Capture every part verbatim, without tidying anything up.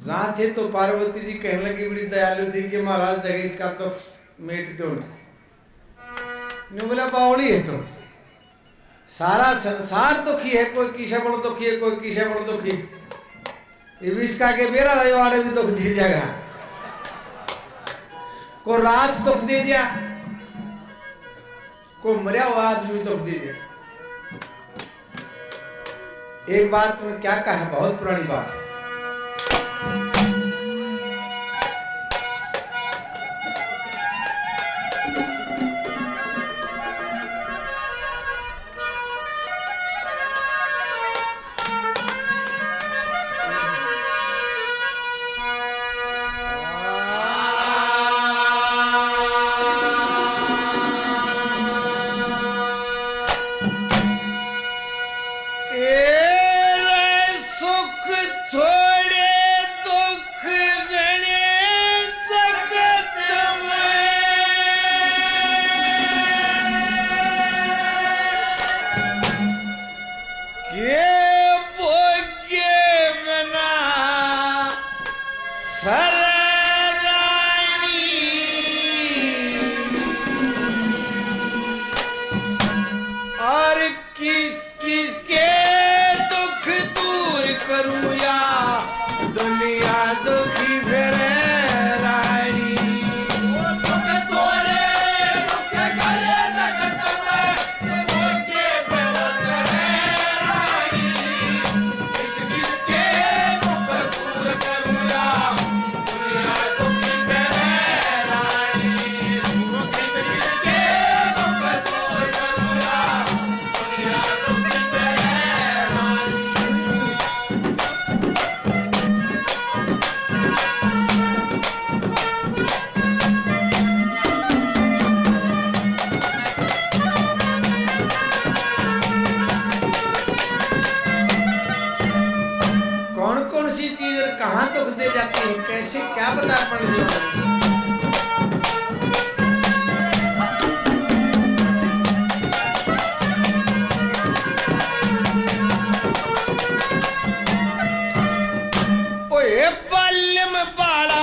जहाँ थे तो पार्वती जी कहने लगी बड़ी दयालु थी कि महाराज दहेज का तो मेट दो ने बोला बावली है तो सारा संसार दुखी है, कोई किसे बड़ो दुखी है, कोई किसे बड़ो दुखी। इसका के बेरा रहो आड़े भी दुख दीजिएगा, को राज दुख दीजिए, को मरिया हुआ आदमी दुख दीजिए। एक बात में क्या कहा, बहुत पुरानी बात है। कहाँ दुख दे जाती है, कैसे क्या बता पड़ ओए बाल्यम पाला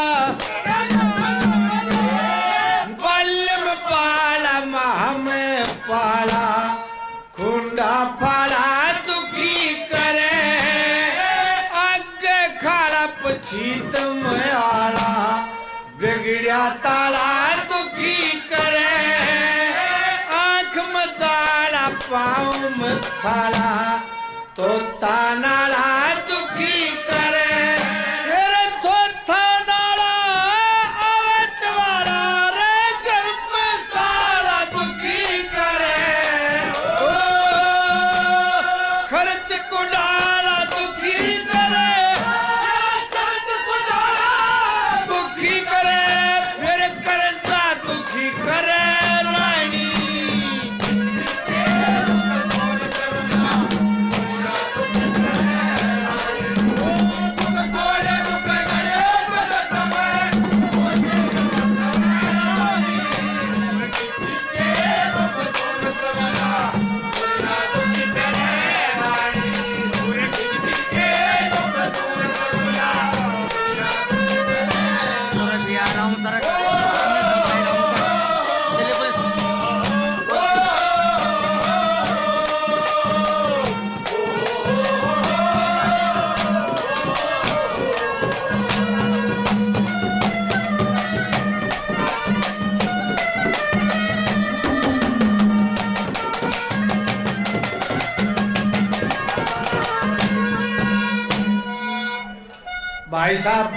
बाल्यम पाला माह में पाला खुंडा पाला दुखी करे पछीत में आला बिगड़िया ताला दुखी करे आंख मचाला पाँव मचाला तो तानाला दुखी करे फिर थोथा नाला आवत वाला रे गर्भ साला दुखी करे ओ खर्च को डाला दुखी करे भाई साहब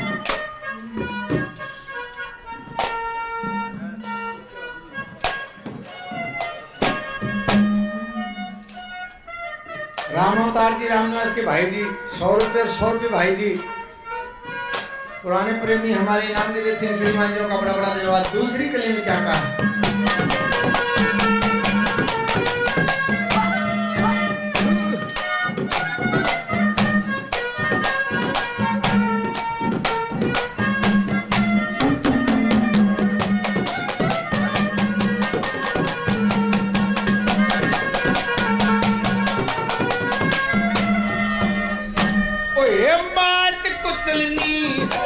राम अवतार जी रामनिवास के भाई जी सौ रुपये और सौ रुपये भाई जी पुराने प्रेमी हमारे इनाम के देते हैं श्रीमान जी का बड़ा बड़ा धन्यवाद। दूसरी कली में क्या कहा, बात कुचलनी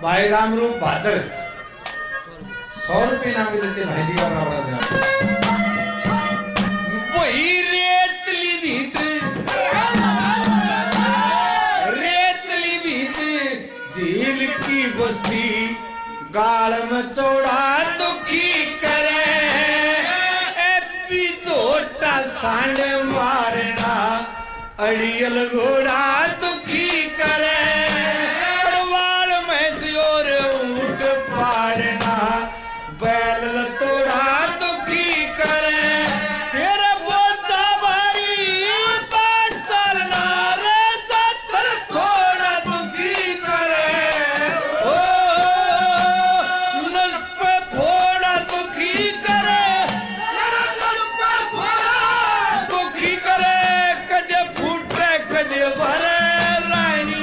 भाई रामरूप बहादुर सौ रुपये नाम के देते भाई जी का बड़ा बड़ा दिया वही रेतली भीत रेतली भीत झील की बस्ती गाल में चौड़ा दुखी करे एपी झोटा सांड मारना अड़ियल घोड़ा दुखी करे पड़वाल में सियोर ऊंट पाड़ना बैल लतोड़ा दुखी करे फिर बोचा भाई बाट चलना रे सत्तर थोड़ा दुखी करे ओ नस पे फोड़ा दुखी करे दुखी करे कदे फूटे कदे भरे रानी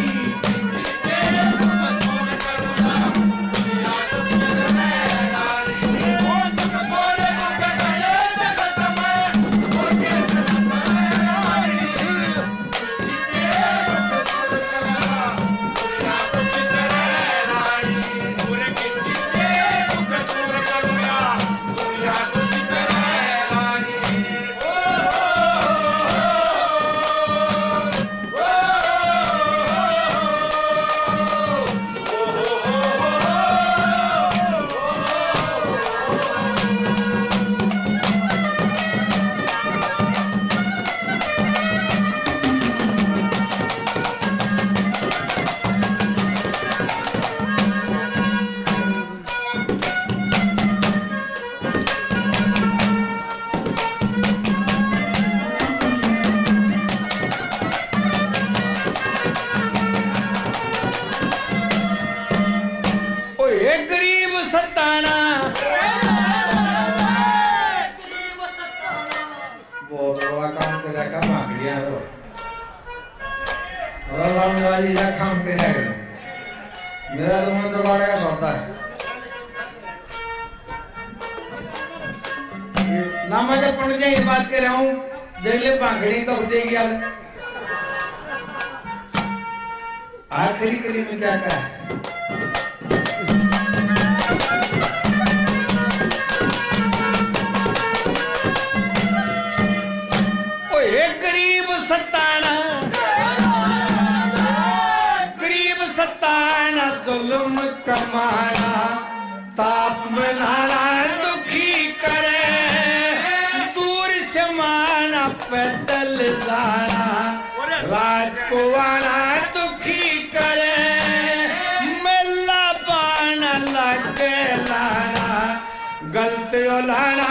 गरीब सताना बहुत बड़ा काम कर रहा है मांगड़िया हो राम वाली जा काम कर रहा है मेरा तो मन दरबार का सौदा है ना मैं जब पढ़ जाए ये बात कर रहा हूँ देख ले पाखड़ी तो देगी यार आखिरी कली में क्या कहा है गरीब सताना गरीब सताना जुल्म कमाना ताप मनाना दुखी करे दूर से माना पैदल जाना रात को आना दुखी करे मेला पाना लगे लाना गलत लाना